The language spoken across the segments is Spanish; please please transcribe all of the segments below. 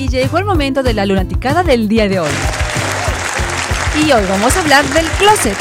llegó el momento de la lunaticada del día de hoy. Y hoy vamos a hablar del closet.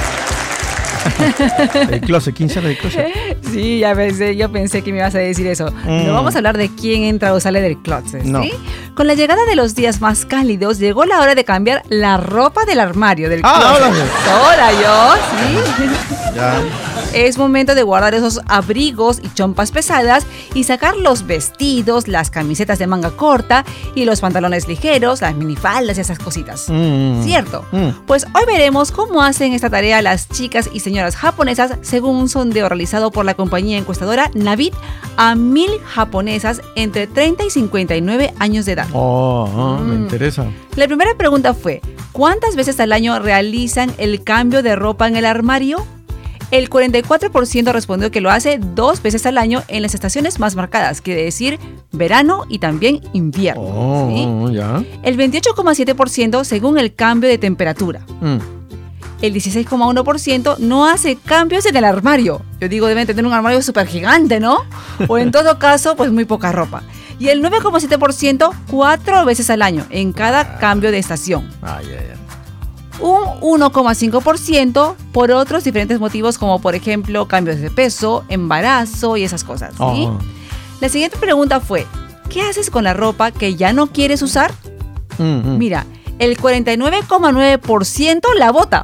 El closet, ¿quién sale del closet? Sí, yo pensé que me ibas a decir eso. No vamos a hablar de quién entra o sale del closet, ¿sí? No. Con la llegada de los días más cálidos, llegó la hora de cambiar la ropa del armario del closet. Hola. Hola, sí. Ya. Es momento de guardar esos abrigos y chompas pesadas y sacar los vestidos, las camisetas de manga corta y los pantalones ligeros, las minifaldas y esas cositas. ¿Cierto? Pues hoy veremos cómo hacen esta tarea las chicas y señoras japonesas según un sondeo realizado por la compañía encuestadora Navit a 1000 japonesas entre 30 y 59 años de edad. Me interesa. La primera pregunta fue, ¿cuántas veces al año realizan el cambio de ropa en el armario? El 44% respondió que lo hace 2 veces al año en las estaciones más marcadas, quiere decir verano y también invierno. ¿Sí? Ya. El 28,7% según el cambio de temperatura. El 16,1% no hace cambios en el armario. Yo digo, deben tener un armario súper gigante, ¿no? O en todo caso, pues muy poca ropa. Y el 9,7% 4 veces al año en cada cambio de estación. Un 1,5% por otros diferentes motivos como por ejemplo cambios de peso, embarazo y esas cosas, ¿sí? La siguiente pregunta fue, ¿qué haces con la ropa que ya no quieres usar? Mira, el 49,9% la bota.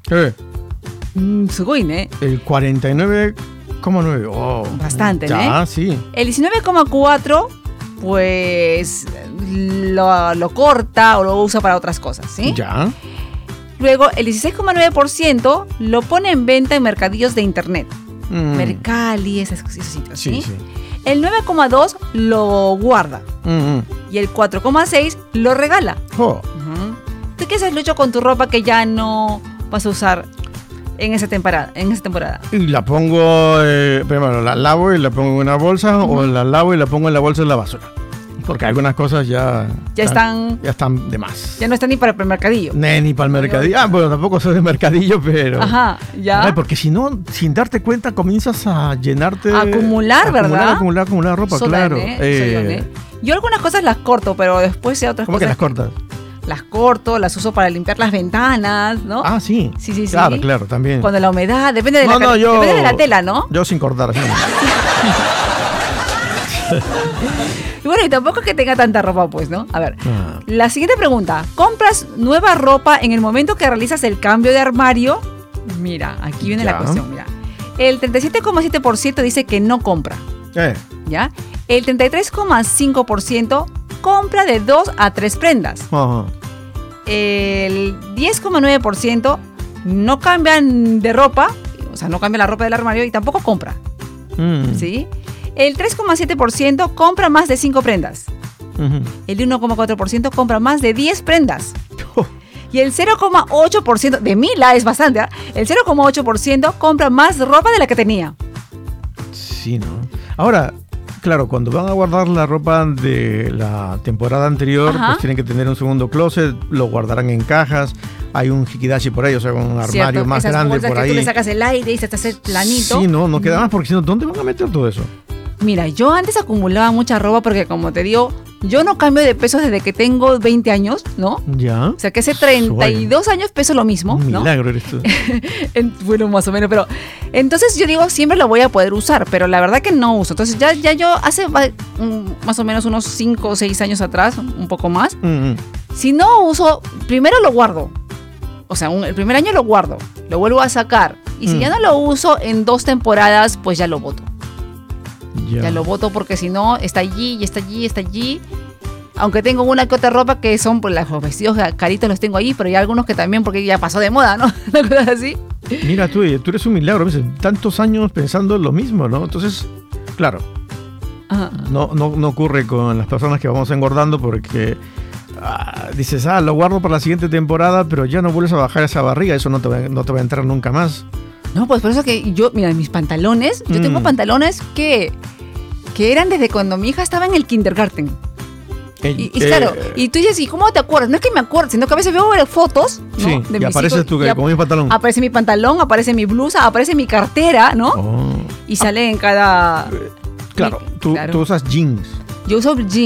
Sugoi, ¿eh? El 49,9%. Bastante, ya, ¿eh? Sí. El 19,4% pues lo corta o lo usa para otras cosas, ¿sí? Ya. Luego, el 16,9% lo pone en venta en mercadillos de internet. Mercali, esos sitios, ¿sí? Sí. El 9,2% lo guarda. Y el 4,6% lo regala. ¿Tú qué haces, Lucho, con tu ropa que ya no vas a usar en esa temporada? Y la pongo, primero la lavo y la pongo en una bolsa, o la lavo y la pongo en la bolsa de la basura. Porque algunas cosas ya están de más. Ya no están ni para el mercadillo. Ni para el mercadillo. Bueno, tampoco soy de mercadillo, pero... Ajá, ya. Ay, porque si no, sin darte cuenta, comienzas a llenarte... ¿Verdad? Acumular ropa, claro. Yo algunas cosas las corto, pero después otras ¿Cómo cosas... que las cortas? Las corto, las uso para limpiar las ventanas, ¿no? Ah, sí. Sí. Claro, también. Cuando la humedad, depende de depende de la tela, ¿no? Yo sin cortar, sí. Y bueno, y tampoco es que tenga tanta ropa, pues, ¿no? A ver, la siguiente pregunta. ¿Compras nueva ropa en el momento que realizas el cambio de armario? Mira, aquí viene la cuestión, mira. El 37,7% dice que no compra. ¿Ya? El 33,5% compra de 2 a 3 prendas. El 10,9% no cambian de ropa, o sea, no cambia la ropa del armario y tampoco compra. ¿Sí? El 3,7% compra más de 5 prendas. El 1,4% compra más de 10 prendas. Y el 0,8%, de 1000 es bastante, ¿eh? El 0,8% compra más ropa de la que tenía. Sí, ¿no? Ahora, claro, cuando van a guardar la ropa de la temporada anterior, pues tienen que tener un segundo closet, lo guardarán en cajas. Hay un hikidashi por ahí, o sea, un armario más grande por ahí. Que tú le sacas el aire y se te hace planito. Sí, no queda más, porque si no, ¿dónde van a meter todo eso? Mira, yo antes acumulaba mucha ropa porque, como te digo, yo no cambio de peso desde que tengo 20 años, ¿no? Ya. O sea, que hace 32 años peso lo mismo, Un ¿no? milagro eres tú. Bueno, más o menos, pero... Entonces yo digo, siempre lo voy a poder usar, pero la verdad que no uso. Entonces ya yo hace más o menos unos 5 o 6 años atrás, un poco más, si no uso, primero lo guardo. O sea, el primer año lo guardo, lo vuelvo a sacar. Y si ya no lo uso en 2 temporadas, pues ya lo boto. Ya lo boto porque si no, está allí. Aunque tengo una que otra ropa que son, pues los vestidos caritos los tengo ahí, pero hay algunos que también porque ya pasó de moda, ¿no? Una cosa así. Mira, tú eres un milagro, ¿ves? Tantos años pensando lo mismo, ¿no? Entonces, claro, no ocurre con las personas que vamos engordando porque dices, lo guardo para la siguiente temporada, pero ya no vuelves a bajar esa barriga, eso no te va a entrar nunca más. No, pues por eso que yo, mira, mis pantalones, yo tengo pantalones que eran desde cuando mi hija estaba en el kindergarten. Y claro, y tú dices, ¿y cómo te acuerdas? No es que me acuerdo, sino que a veces veo fotos, ¿no? Sí, de y mis apareces hijos, tú con mi pantalón. Aparece mi pantalón, aparece mi blusa, aparece mi cartera, ¿no? Y sale en cada... Claro, tú usas jeans. Yo uso jean.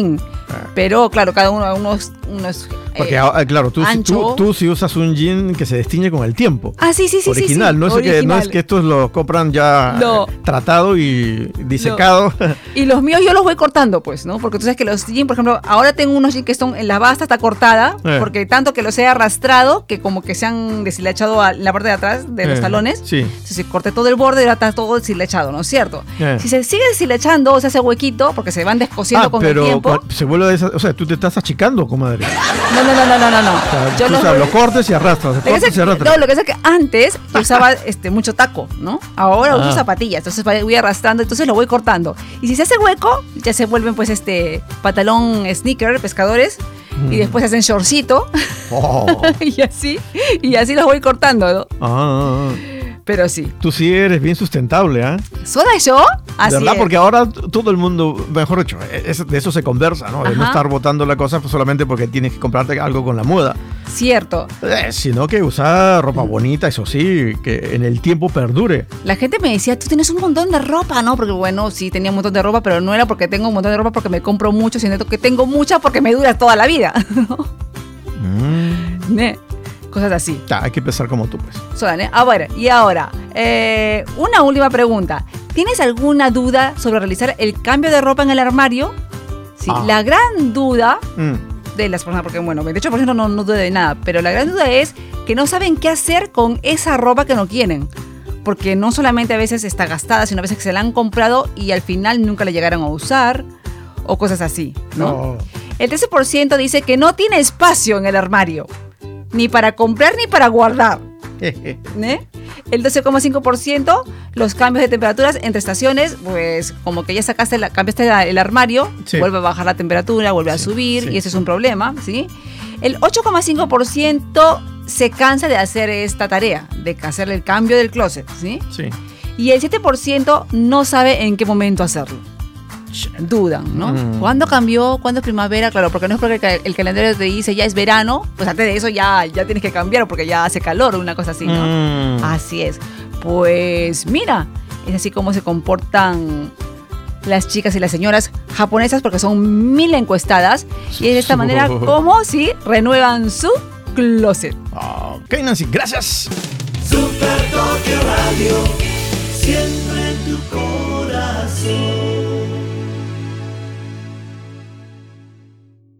Pero claro, cada uno unos porque claro, tú sí usas un jean que se destiñe con el tiempo. Sí. Original, no es que estos los compran ya tratado y disecado. No. Y los míos yo los voy cortando, pues, ¿no? Porque tú sabes que los jeans, por ejemplo, ahora tengo unos jeans que son en la basta está cortada, porque tanto que los he arrastrado, que como que se han deshilachado en la parte de atrás de los talones. Sí. Entonces corté todo el borde y ahora está todo deshilachado, ¿no es cierto? Si se sigue deshilachando, o se hace huequito, porque se van descosiendo con el tiempo. Pero se vuelve o sea, tú te estás achicando, comadre. No. O sea, lo cortes y arrastras. Lo que pasa es que antes yo usaba mucho taco, ¿no? Ahora uso zapatillas, entonces voy arrastrando, entonces lo voy cortando. Y si se hace hueco, ya se vuelven pues pantalón sneaker, pescadores, y después hacen shortcito. y así los voy cortando, ¿no? Pero sí. Tú sí eres bien sustentable, ¿ah? ¿Soy yo? Así ¿verdad? Es. Porque ahora todo el mundo, mejor dicho, de eso se conversa, ¿no? De no estar botando la cosa solamente porque tienes que comprarte algo con la moda. Cierto. Sino que usar ropa bonita, eso sí, que en el tiempo perdure. La gente me decía, tú tienes un montón de ropa, ¿no? Porque bueno, sí tenía un montón de ropa, pero no era porque tengo un montón de ropa porque me compro mucho, sino que tengo mucha porque me dura toda la vida, ¿no? Cosas así. Hay que pensar como tú, pues. Bueno, y ahora, una última pregunta. ¿Tienes alguna duda sobre realizar el cambio de ropa en el armario? Sí, la gran duda de las personas, porque bueno, 28% no duda de nada, pero la gran duda es que no saben qué hacer con esa ropa que no quieren. Porque no solamente a veces está gastada, sino a veces que se la han comprado y al final nunca la llegaron a usar o cosas así, ¿no? El 13% dice que no tiene espacio en el armario. Ni para comprar ni para guardar. El 12,5%, los cambios de temperaturas entre estaciones, pues como que ya cambiaste el armario, vuelve a bajar la temperatura, vuelve a subir, y ese es un problema, ¿sí? El 8,5% se cansa de hacer esta tarea, de hacer el cambio del closet, ¿sí? Sí. Y el 7% no sabe en qué momento hacerlo. Dudan, ¿no? ¿Cuándo cambió? ¿Cuándo es primavera? Claro, porque no es porque el calendario te dice ya es verano, pues antes de eso ya tienes que cambiar porque ya hace calor o una cosa así, ¿no? Así es. Pues mira, es así como se comportan las chicas y las señoras japonesas porque son 1000 encuestadas y es de esta manera como renuevan su closet. Ok, Nancy, gracias. Super Tokio Radio, siempre en tu corazón.